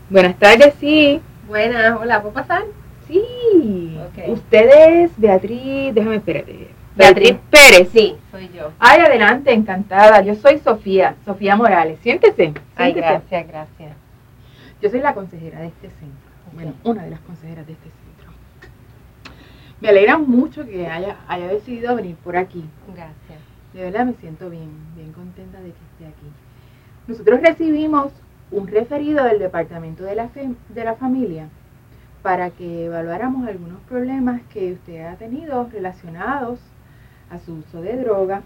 Buenas tardes, sí. Buenas, hola, ¿puedo pasar? Sí. Ok. Usted es Beatriz, déjame espérate. Beatriz. Pérez. Sí, soy yo. Ay, adelante, encantada. Yo soy Sofía Morales. Siéntese. Ay, Siéntese. gracias. Yo soy la consejera de este centro. Ok. Bueno, una de las consejeras de este centro. Me alegra mucho que haya decidido venir por aquí. Gracias. De verdad me siento bien contenta de que esté aquí. Nosotros recibimos un referido del departamento de la familia para que evaluáramos algunos problemas que usted ha tenido relacionados a su uso de droga.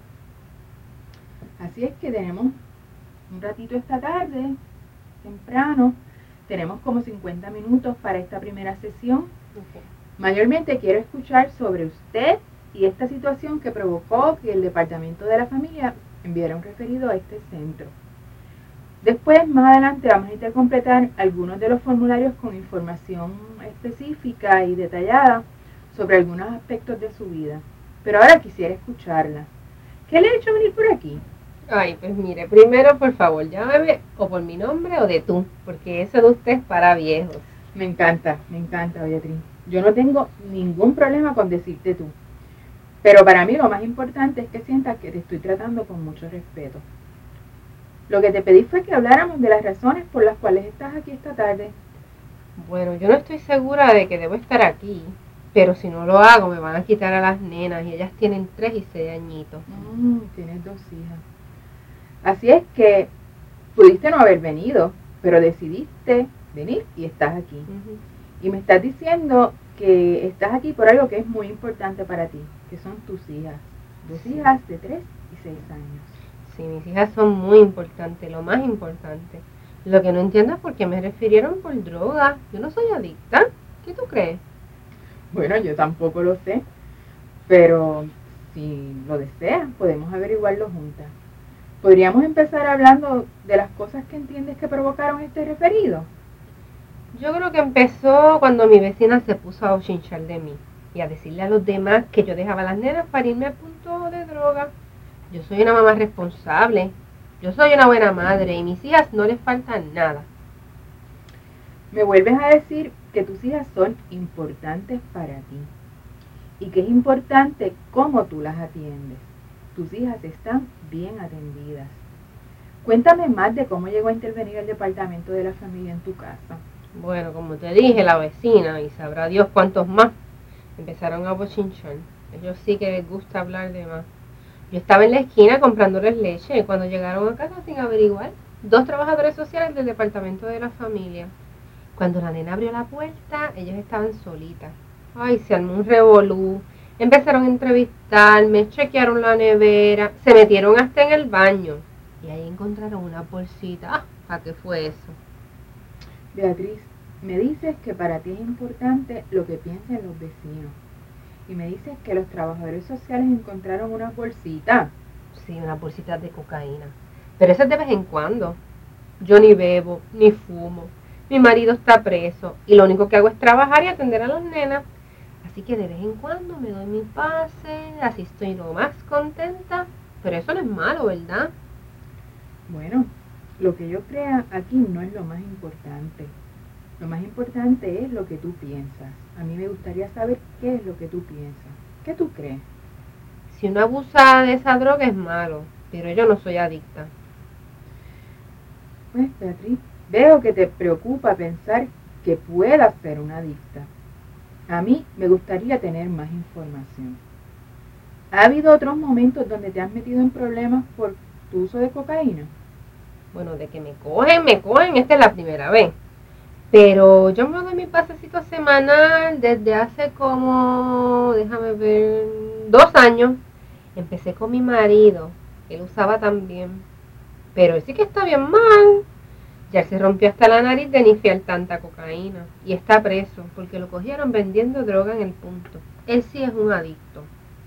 Así es que tenemos un ratito esta tarde, temprano, tenemos como 50 minutos para esta primera sesión. Okay. Mayormente quiero escuchar sobre usted y esta situación que provocó que el departamento de la familia enviara un referido a este centro. Después, más adelante, vamos a intentar completar algunos de los formularios con información específica y detallada sobre algunos aspectos de su vida. Pero ahora quisiera escucharla. ¿Qué le ha hecho venir por aquí? Ay, pues mire, primero por favor, llámeme o por mi nombre o de tú, porque eso de usted es para viejos. Me encanta, Beatriz. Yo no tengo ningún problema con decirte tú. Pero para mí lo más importante es que sientas que te estoy tratando con mucho respeto. Lo que te pedí fue que habláramos de las razones por las cuales estás aquí esta tarde. Bueno, yo no estoy segura de que debo estar aquí, pero si no lo hago me van a quitar a las nenas y ellas tienen 3 y 6 añitos. Tienes 2 hijas. Así es que pudiste no haber venido, pero decidiste venir y estás aquí. Y me estás diciendo que estás aquí por algo que es muy importante para ti, que son tus hijas. 2 hijas de 3 y 6 años. Sí, mis hijas son muy importantes, lo más importante. Lo que no entiendo es por qué me refirieron por droga. Yo no soy adicta. ¿Qué tú crees? Bueno, yo tampoco lo sé, pero si lo deseas, podemos averiguarlo juntas. ¿Podríamos empezar hablando de las cosas que entiendes que provocaron este referido? Yo creo que empezó cuando mi vecina se puso a chinchar de mí y a decirle a los demás que yo dejaba a las nenas para irme al punto de droga. Yo soy una mamá responsable, yo soy una buena madre y mis hijas no les falta nada. Me vuelves a decir que tus hijas son importantes para ti y que es importante cómo tú las atiendes. Tus hijas están bien atendidas. Cuéntame más de cómo llegó a intervenir el departamento de la familia en tu casa. Bueno, como te dije, la vecina y sabrá Dios cuántos más empezaron a bochinchar. Ellos sí que les gusta hablar de más. Yo estaba en la esquina comprándoles leche y cuando llegaron a casa sin averiguar, 2 trabajadores sociales del departamento de la familia. Cuando la nena abrió la puerta, ellos estaban solitas. Ay, se armó un revolú. Empezaron a entrevistarme, chequearon la nevera, se metieron hasta en el baño. Y ahí encontraron una bolsita. Ah, ¿para qué fue eso? Beatriz, me dices que para ti es importante lo que piensan los vecinos. Y me dices que los trabajadores sociales encontraron una bolsita. Sí, unas bolsitas de cocaína. Pero eso es de vez en cuando. Yo ni bebo, ni fumo. Mi marido está preso y lo único que hago es trabajar y atender a los nenas. Así que de vez en cuando me doy mi pase, así estoy lo más contenta. Pero eso no es malo, ¿verdad? Bueno, lo que yo crea aquí no es lo más importante. Lo más importante es lo que tú piensas. A mí me gustaría saber qué es lo que tú piensas. ¿Qué tú crees? Si uno abusa de esa droga es malo, pero yo no soy adicta. Pues, Beatriz, veo que te preocupa pensar que puedas ser una adicta. A mí me gustaría tener más información. ¿Ha habido otros momentos donde te has metido en problemas por tu uso de cocaína? Bueno, de que me cogen, esta es la primera vez. Pero yo me doy mi pasecito semanal desde hace como, déjame ver, 2 años. Empecé con mi marido, él usaba también. Pero él sí que está bien mal. Ya se rompió hasta la nariz de nifiar tanta cocaína. Y está preso, porque lo cogieron vendiendo droga en el punto. Él sí es un adicto.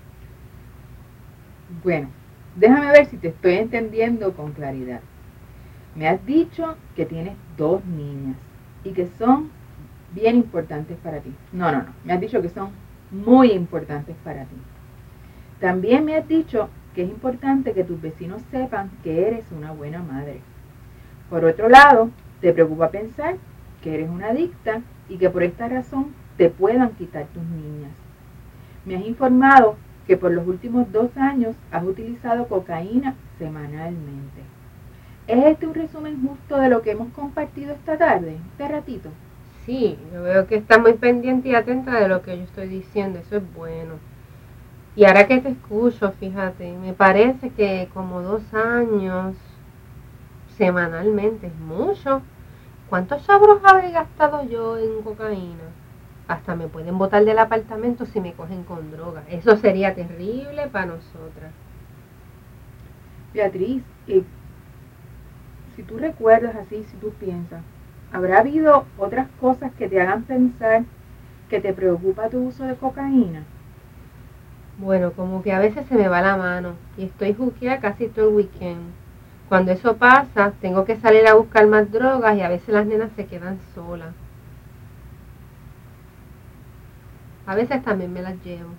Bueno, déjame ver si te estoy entendiendo con claridad. Me has dicho que tienes 2 niñas y que son bien importantes para ti. No. Me has dicho que son muy importantes para ti. También me has dicho que es importante que tus vecinos sepan que eres una buena madre. Por otro lado, te preocupa pensar que eres una adicta y que por esta razón te puedan quitar tus niñas. Me has informado que por los últimos 2 años has utilizado cocaína semanalmente. ¿Es este un resumen justo de lo que hemos compartido esta tarde, este ratito? Sí, yo veo que está muy pendiente y atenta de lo que yo estoy diciendo, eso es bueno. Y ahora que te escucho, fíjate, me parece que como 2 años semanalmente es mucho. ¿Cuántos chavos habré gastado yo en cocaína? Hasta me pueden botar del apartamento si me cogen con droga. Eso sería terrible para nosotras. Beatriz, si tú recuerdas así, si tú piensas, ¿habrá habido otras cosas que te hagan pensar que te preocupa tu uso de cocaína? Bueno, como que a veces se me va la mano y estoy juqueada casi todo el weekend. Cuando eso pasa, tengo que salir a buscar más drogas y a veces las nenas se quedan solas. A veces también me las llevo.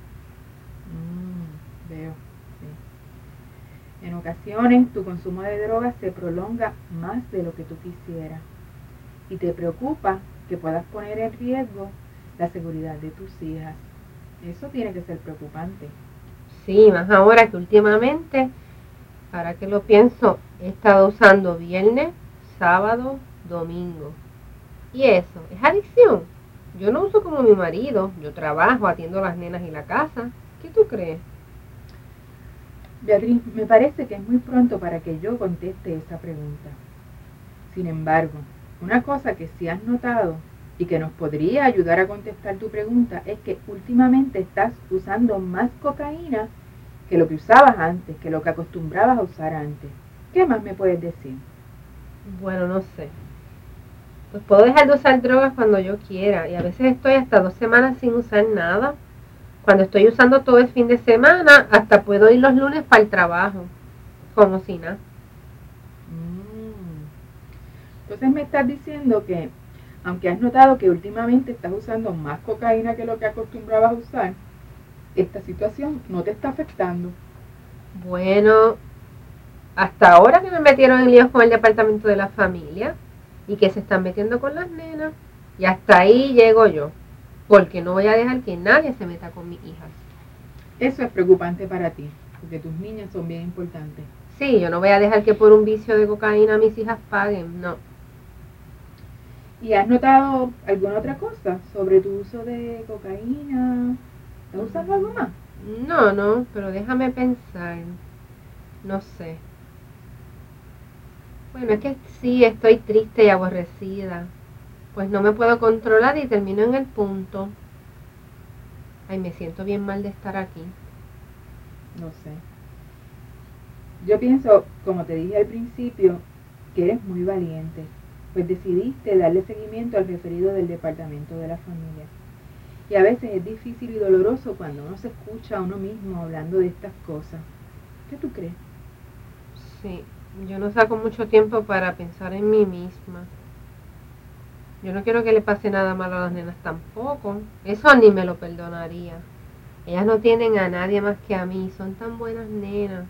Veo, sí. En ocasiones tu consumo de drogas se prolonga más de lo que tú quisieras y te preocupa que puedas poner en riesgo la seguridad de tus hijas. Eso tiene que ser preocupante. Sí, más ahora que últimamente, ahora que lo pienso, he estado usando viernes, sábado, domingo. ¿Y eso? ¿Es adicción? Yo no uso como mi marido, yo trabajo, atiendo a las nenas y la casa. ¿Qué tú crees? Beatriz, me parece que es muy pronto para que yo conteste esa pregunta. Sin embargo, una cosa que sí has notado y que nos podría ayudar a contestar tu pregunta es que últimamente estás usando más cocaína que lo que usabas antes, que lo que acostumbrabas a usar antes. ¿Qué más me puedes decir? Bueno, no sé. Pues puedo dejar de usar drogas cuando yo quiera y a veces estoy hasta 2 semanas sin usar nada. Cuando estoy usando todo el fin de semana, hasta puedo ir los lunes para el trabajo, como si nada. Entonces me estás diciendo que, aunque has notado que últimamente estás usando más cocaína que lo que acostumbrabas a usar, esta situación no te está afectando. Bueno, hasta ahora que me metieron en líos con el departamento de la familia y que se están metiendo con las nenas, y hasta ahí llego yo, porque no voy a dejar que nadie se meta con mis hijas. Eso es preocupante para ti, porque tus niñas son bien importantes. Sí, yo no voy a dejar que por un vicio de cocaína mis hijas paguen, no. ¿Y has notado alguna otra cosa sobre tu uso de cocaína? ¿Estás usando algo más? No, pero déjame pensar. No sé. Bueno, es que sí, estoy triste y aborrecida. Pues no me puedo controlar y termino en el punto. Ay, me siento bien mal de estar aquí. No sé. Yo pienso, como te dije al principio, que eres muy valiente, pues decidiste darle seguimiento al referido del departamento de la familia. Y a veces es difícil y doloroso cuando uno se escucha a uno mismo hablando de estas cosas. ¿Qué tú crees? Sí, yo no saco mucho tiempo para pensar en mí misma. Yo no quiero que le pase nada malo a las nenas tampoco. Eso ni me lo perdonaría. Ellas no tienen a nadie más que a mí. Son tan buenas nenas.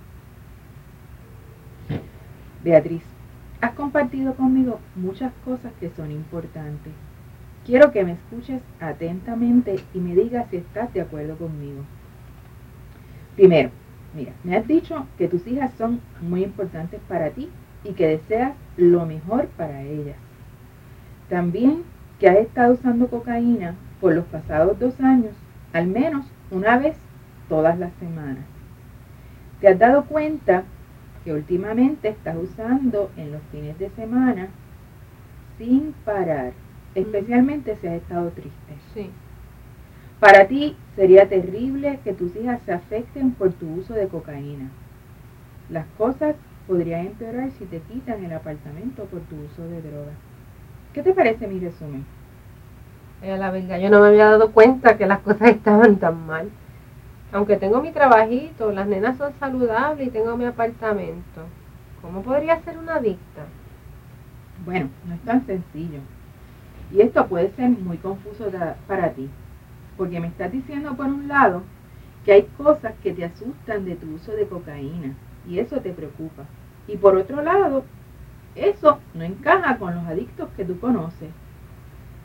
Beatriz, has compartido conmigo muchas cosas que son importantes. Quiero que me escuches atentamente y me digas si estás de acuerdo conmigo. Primero, mira, me has dicho que tus hijas son muy importantes para ti y que deseas lo mejor para ellas. También que has estado usando cocaína por los pasados 2 años, al menos una vez todas las semanas. Te has dado cuenta que últimamente estás usando en los fines de semana sin parar, especialmente si has estado triste. Sí. Para ti sería terrible que tus hijas se afecten por tu uso de cocaína. Las cosas podrían empeorar si te quitan el apartamento por tu uso de drogas. ¿Qué te parece mi resumen? La verdad, yo no me había dado cuenta que las cosas estaban tan mal. Aunque tengo mi trabajito, las nenas son saludables y tengo mi apartamento. ¿Cómo podría ser una adicta? Bueno, no es tan sencillo. Y esto puede ser muy confuso para ti. Porque me estás diciendo por un lado que hay cosas que te asustan de tu uso de cocaína. Y eso te preocupa. Y por otro lado, eso no encaja con los adictos que tú conoces.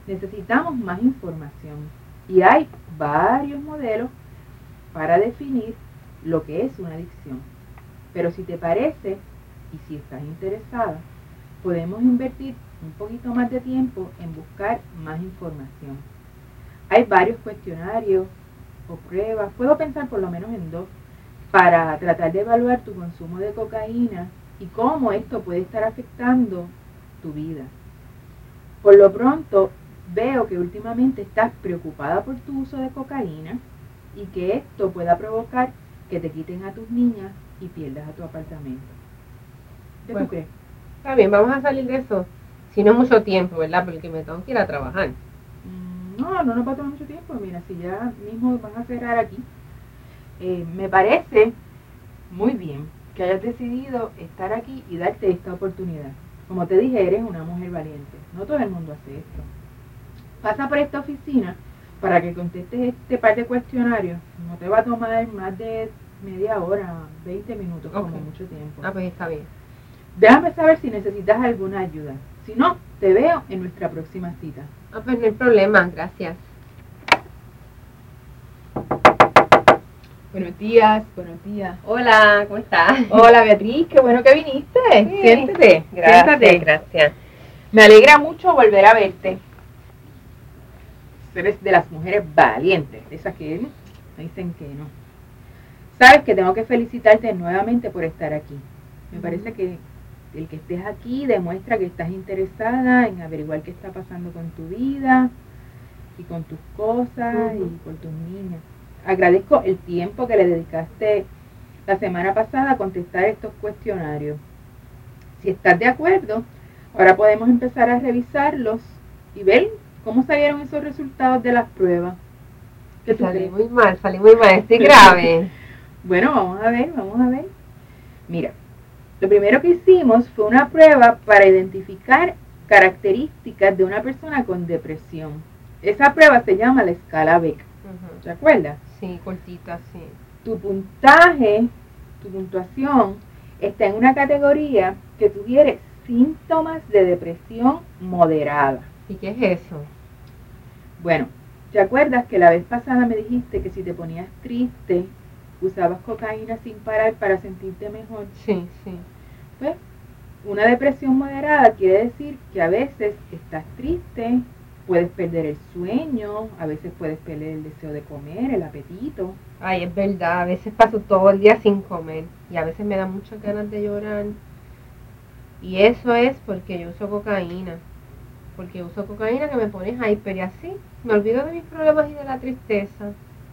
necesitamos más información y hay varios modelos para definir lo que es una adicción. Pero si te parece y si estás interesada, podemos invertir un poquito más de tiempo en buscar más información. Hay varios cuestionarios o pruebas, puedo pensar por lo menos en 2, para tratar de evaluar tu consumo de cocaína y cómo esto puede estar afectando tu vida. Por lo pronto, veo que últimamente estás preocupada por tu uso de cocaína y que esto pueda provocar que te quiten a tus niñas y pierdas a tu apartamento. ¿Qué tú crees? Está bien, vamos a salir de eso. Si no es mucho tiempo, ¿verdad? Porque me tengo que ir a trabajar. No nos va a tomar mucho tiempo. Mira, si ya mismo van a cerrar aquí, me parece muy bien que hayas decidido estar aquí y darte esta oportunidad. Como te dije, eres una mujer valiente. No todo el mundo hace esto. Pasa por esta oficina para que contestes este par de cuestionarios. No te va a tomar más de media hora, 20 minutos, como mucho tiempo. Pues está bien. Déjame saber si necesitas alguna ayuda. Si no, te veo en nuestra próxima cita. Pues no hay problema, gracias. Buenos días, buenos días. Hola, ¿cómo estás? Hola Beatriz, qué bueno que viniste. Sí. Siéntate, siéntate. Gracias. Me alegra mucho volver a verte. Eres de las mujeres valientes, esas que me dicen que no. Sabes que tengo que felicitarte nuevamente por estar aquí. Me parece que el que estés aquí demuestra que estás interesada en averiguar qué está pasando con tu vida y con tus cosas y con tus niñas. Agradezco el tiempo que le dedicaste la semana pasada a contestar estos cuestionarios. Si estás de acuerdo, ahora podemos empezar a revisarlos y ver cómo salieron esos resultados de las pruebas. Salí muy mal, estoy grave. Bueno, vamos a ver. Mira, lo primero que hicimos fue una prueba para identificar características de una persona con depresión. Esa prueba se llama la escala Beck. ¿Te acuerdas? Sí, cortita, sí. Tu puntaje, tu puntuación, está en una categoría que tuviera síntomas de depresión moderada. ¿Y qué es eso? Bueno, ¿te acuerdas que la vez pasada me dijiste que si te ponías triste, usabas cocaína sin parar para sentirte mejor? Sí. Pues, una depresión moderada quiere decir que a veces estás triste, puedes perder el sueño, a veces puedes perder el deseo de comer, el apetito. Ay, es verdad, a veces paso todo el día sin comer y a veces me da muchas ganas de llorar. Y eso es porque yo uso cocaína. Porque uso cocaína que me pone hyper y así me olvido de mis problemas y de la tristeza.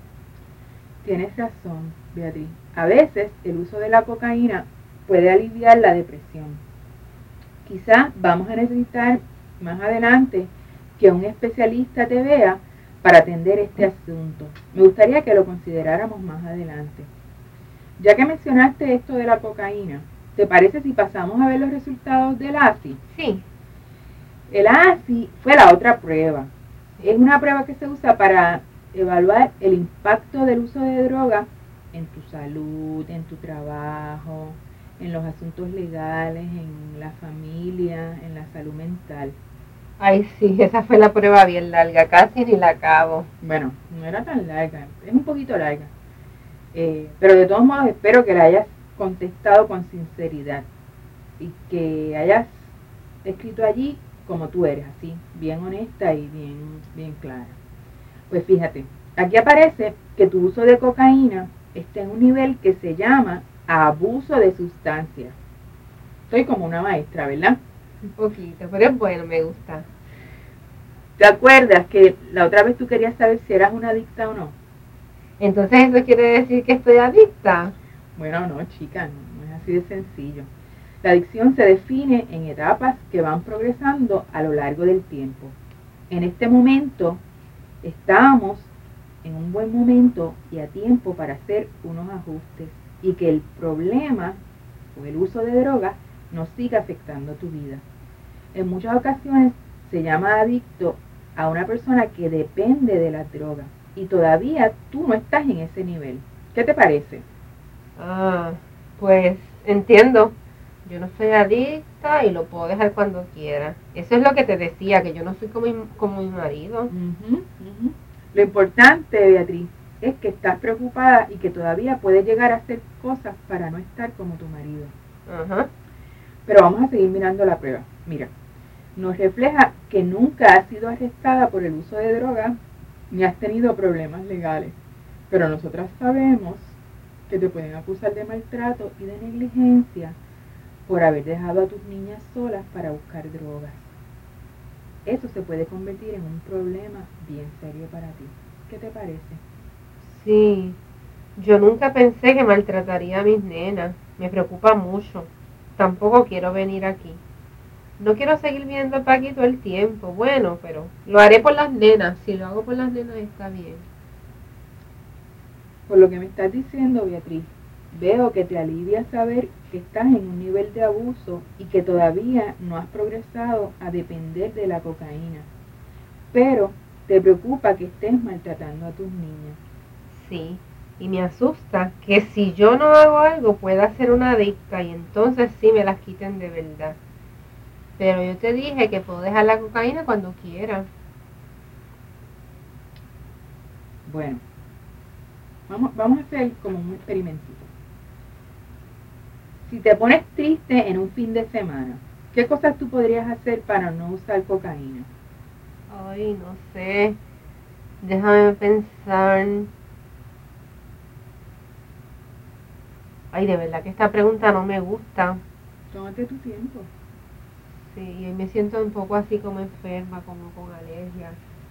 Tienes razón, Beatriz. A veces el uso de la cocaína puede aliviar la depresión. Quizás vamos a necesitar más adelante que un especialista te vea para atender este asunto. Me gustaría que lo consideráramos más adelante. Ya que mencionaste esto de la cocaína, ¿te parece si pasamos a ver los resultados del ASI? Sí. El ASI fue la otra prueba. Es una prueba que se usa para evaluar el impacto del uso de droga en tu salud, en tu trabajo, en los asuntos legales, en la familia, en la salud mental. Ay, sí, esa fue la prueba bien larga, casi ni la acabo. Bueno, no era tan larga, es un poquito larga. Pero de todos modos espero que la hayas contestado con sinceridad y que hayas escrito allí como tú eres, así, bien honesta y bien clara. Pues fíjate, aquí aparece que tu uso de cocaína está en un nivel que se llama abuso de sustancias. Estoy como una maestra, ¿verdad? Un poquito, pero es bueno, me gusta. ¿Te acuerdas que la otra vez tú querías saber si eras una adicta o no? Entonces, ¿eso quiere decir que estoy adicta? Bueno, no, chica, no es así de sencillo. La adicción se define en etapas que van progresando a lo largo del tiempo. En este momento estamos en un buen momento y a tiempo para hacer unos ajustes y que el problema o el uso de drogas no siga afectando tu vida. En muchas ocasiones se llama adicto a una persona que depende de las drogas y todavía tú no estás en ese nivel. ¿Qué te parece? Pues entiendo. Yo no soy adicta y lo puedo dejar cuando quiera. Eso es lo que te decía, que yo no soy como mi marido. Ujú, ujú. Lo importante, Beatriz, es que estás preocupada y que todavía puedes llegar a hacer cosas para no estar como tu marido. Ajá. Pero vamos a seguir mirando la prueba. Mira, nos refleja que nunca has sido arrestada por el uso de drogas ni has tenido problemas legales. Pero nosotras sabemos que te pueden acusar de maltrato y de negligencia por haber dejado a tus niñas solas para buscar drogas. Eso se puede convertir en un problema bien serio para ti. ¿Qué te parece? Sí, yo nunca pensé que maltrataría a mis nenas. Me preocupa mucho. Tampoco quiero venir aquí. No quiero seguir viendo a Paqui todo el tiempo. Bueno, pero lo haré por las nenas. Si lo hago por las nenas está bien. Por lo que me estás diciendo, Beatriz, veo que te alivia saber que estás en un nivel de abuso y que todavía no has progresado a depender de la cocaína. Pero te preocupa que estés maltratando a tus niñas. Sí, y me asusta que si yo no hago algo pueda ser una adicta y entonces sí me las quiten de verdad. Pero yo te dije que puedo dejar la cocaína cuando quiera. Bueno, vamos a hacer como un experimentito. Si te pones triste en un fin de semana, ¿qué cosas tú podrías hacer para no usar cocaína? Ay, no sé. Déjame pensar. Ay, de verdad que esta pregunta no me gusta. Tómate tu tiempo. Sí, y me siento un poco así como enferma, como con alergia.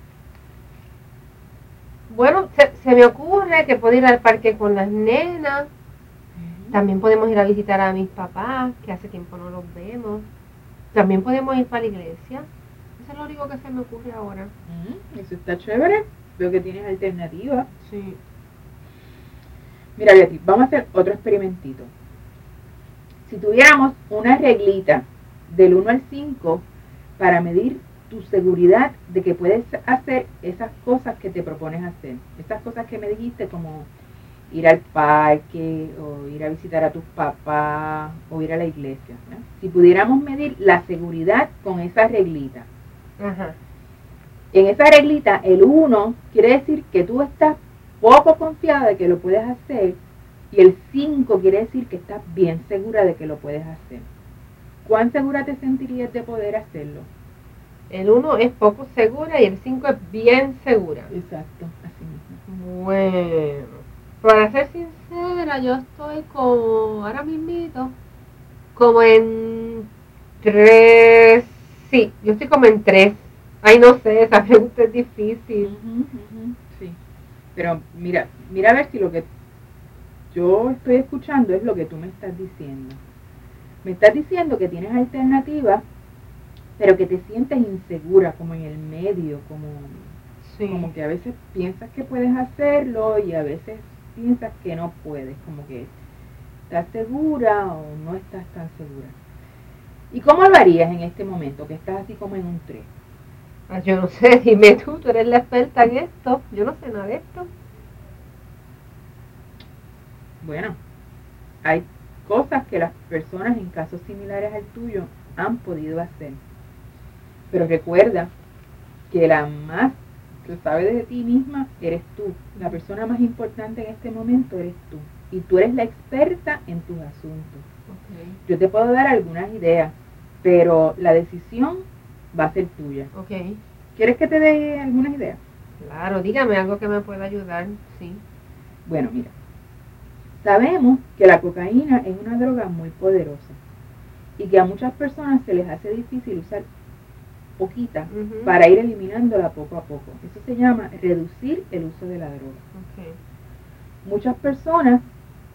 Bueno, se me ocurre que puedo ir al parque con las nenas. También podemos ir a visitar a mis papás, que hace tiempo no los vemos. También podemos ir para la iglesia. Eso es lo único que se me ocurre ahora. Eso está chévere. Veo que tienes alternativas. Sí. Mira, Beatriz, vamos a hacer otro experimentito. Si tuviéramos una reglita del 1 al 5 para medir tu seguridad de que puedes hacer esas cosas que te propones hacer, esas cosas que me dijiste como ir al parque o ir a visitar a tus papás o ir a la iglesia, ¿no? Si pudiéramos medir la seguridad con esa reglita. Ajá. En esa reglita, el 1 quiere decir que tú estás poco confiada de que lo puedes hacer y el 5 quiere decir que estás bien segura de que lo puedes hacer. ¿Cuán segura te sentirías de poder hacerlo? El 1 es poco segura y el 5 es bien segura. Exacto, así mismo. Bueno, para ser sincera, yo estoy como, ahora mismito, como en 3. Sí, yo estoy como en 3. Ay, no sé, esa pregunta es difícil. Sí, pero mira a ver si lo que yo estoy escuchando es lo que tú me estás diciendo. Me estás diciendo que tienes alternativas, pero que te sientes insegura, como en el medio, como que a veces piensas que puedes hacerlo y a veces piensas que no puedes, como que estás segura o no estás tan segura. ¿Y cómo lo harías en este momento, que estás así como en un 3? Yo no sé, dime tú eres la experta en esto. Yo no sé nada de esto. Bueno, hay cosas que las personas en casos similares al tuyo han podido hacer. Pero recuerda que la más que sabe de ti misma eres tú. La persona más importante en este momento eres tú. Y tú eres la experta en tus asuntos. Okay. Yo te puedo dar algunas ideas, pero la decisión va a ser tuya. Okay. ¿Quieres que te dé algunas ideas? Claro, dígame algo que me pueda ayudar, sí. Bueno, mira, sabemos que la cocaína es una droga muy poderosa y que a muchas personas se les hace difícil usar poquita para ir eliminándola poco a poco. Eso se llama reducir el uso de la droga. Okay. Muchas personas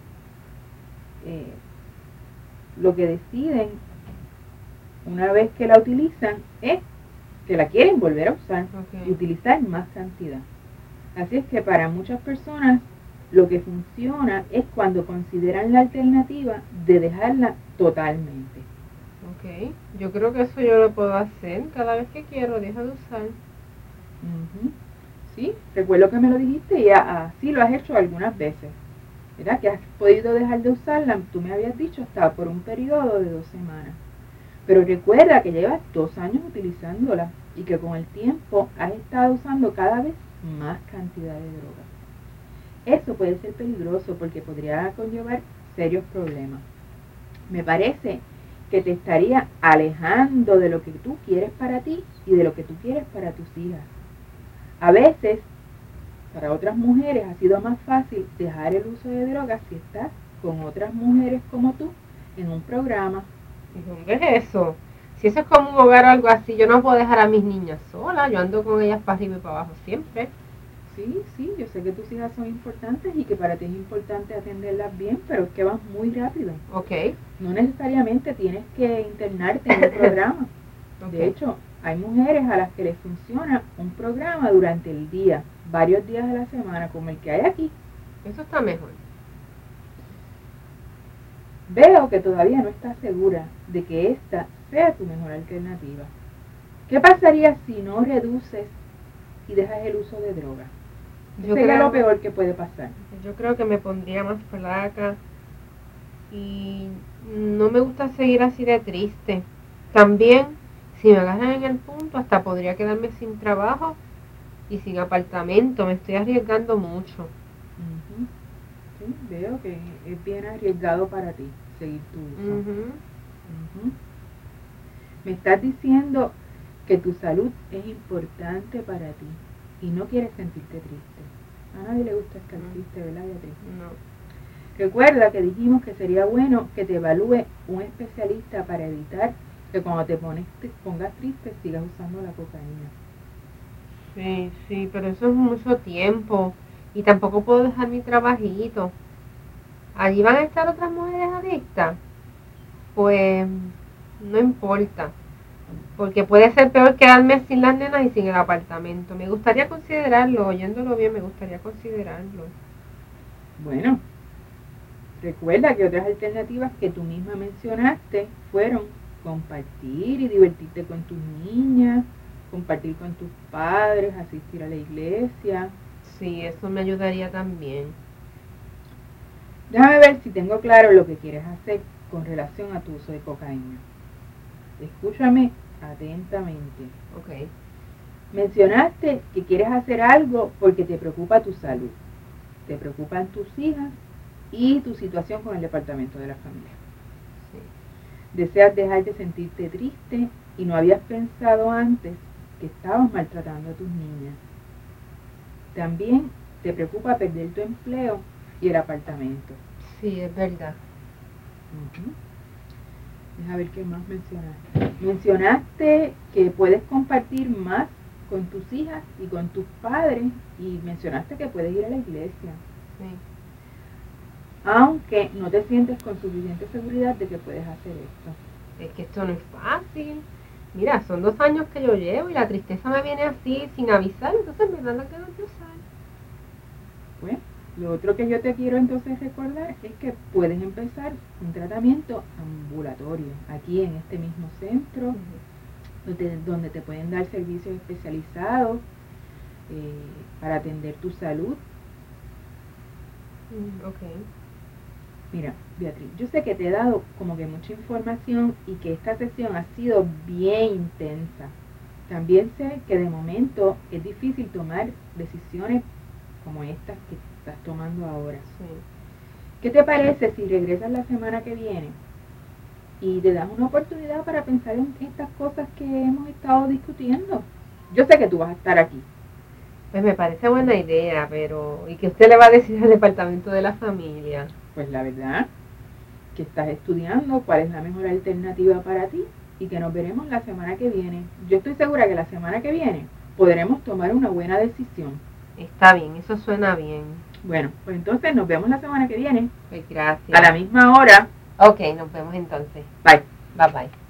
lo que deciden una vez que la utilizan es que la quieren volver a usar y utilizar más cantidad. Así es que para muchas personas lo que funciona es cuando consideran la alternativa de dejarla totalmente. Ok, yo creo que eso yo lo puedo hacer cada vez que quiero, dejo de usar. Sí, recuerdo que me lo dijiste y así lo has hecho algunas veces. ¿verdad? Que has podido dejar de usarla, tú me habías dicho, hasta por un periodo de 2 semanas. Pero recuerda que llevas 2 años utilizándola y que con el tiempo has estado usando cada vez más cantidad de droga. Eso puede ser peligroso porque podría conllevar serios problemas. Me parece que te estaría alejando de lo que tú quieres para ti y de lo que tú quieres para tus hijas. A veces, para otras mujeres ha sido más fácil dejar el uso de drogas si estás con otras mujeres como tú en un programa. ¿Y dónde es eso? Si eso es como un hogar o algo así, yo no puedo dejar a mis niñas solas, yo ando con ellas para arriba y para abajo siempre. Sí, yo sé que tus hijas son importantes y que para ti es importante atenderlas bien, pero es que vas muy rápido. Ok. No necesariamente tienes que internarte en un programa. Okay. De hecho, hay mujeres a las que les funciona un programa durante el día, varios días de la semana, como el que hay aquí. Eso está mejor. Veo que todavía no estás segura de que esta sea tu mejor alternativa. ¿Qué pasaría si no reduces y dejas el uso de droga? Yo Sería creo, lo peor que puede pasar. Yo creo que me pondría más flaca y no me gusta seguir así de triste. También, si me agarran en el punto, hasta podría quedarme sin trabajo y sin apartamento. Me estoy arriesgando mucho. Uh-huh. Sí, veo que es bien arriesgado para ti seguir tu uso. Uh-huh. Me estás diciendo que tu salud es importante para ti y no quieres sentirte triste. A nadie le gusta estar triste, ¿verdad, Beatriz? No. Recuerda que dijimos que sería bueno que te evalúe un especialista para evitar que cuando te pongas triste sigas usando la cocaína. Sí, pero eso es mucho tiempo y tampoco puedo dejar mi trabajito. ¿Allí van a estar otras mujeres adictas? Pues no importa, porque puede ser peor quedarme sin las nenas y sin el apartamento. Me gustaría considerarlo, oyéndolo bien, me gustaría considerarlo. Bueno, recuerda que otras alternativas que tú misma mencionaste fueron compartir y divertirte con tus niñas, compartir con tus padres, asistir a la iglesia. Sí, eso me ayudaría también. Déjame ver si tengo claro lo que quieres hacer con relación a tu uso de cocaína. Escúchame atentamente. Ok. Mencionaste que quieres hacer algo porque te preocupa tu salud, te preocupan tus hijas y tu situación con el departamento de la familia. Sí. Deseas dejar de sentirte triste y no habías pensado antes que estabas maltratando a tus niñas. También te preocupa perder tu empleo y el apartamento. Sí, es verdad. Uh-huh. Deja ver qué más mencionaste. Mencionaste que puedes compartir más con tus hijas y con tus padres y mencionaste que puedes ir a la iglesia. Sí. Aunque no te sientes con suficiente seguridad de que puedes hacer esto. Es que esto no es fácil. Mira, son 2 años que yo llevo y la tristeza me viene así sin avisar, entonces me dan las ganas de usar. Pues, lo otro que yo te quiero entonces recordar es que puedes empezar un tratamiento ambulatorio aquí en este mismo centro, donde te pueden dar servicios especializados para atender tu salud. Ok. Mira, Beatriz, yo sé que te he dado como que mucha información y que esta sesión ha sido bien intensa. También sé que de momento es difícil tomar decisiones como estas que estás tomando ahora. Sí. ¿Qué te parece si regresas la semana que viene y te das una oportunidad para pensar en estas cosas que hemos estado discutiendo? Yo sé que tú vas a estar aquí. Pues me parece buena idea, pero ¿y qué usted le va a decir al departamento de la familia? Pues la verdad, que estás estudiando cuál es la mejor alternativa para ti y que nos veremos la semana que viene. Yo estoy segura que la semana que viene podremos tomar una buena decisión. Está bien, eso suena bien. Bueno, pues entonces nos vemos la semana que viene. Pues gracias. A la misma hora. Ok, nos vemos entonces. Bye. Bye bye.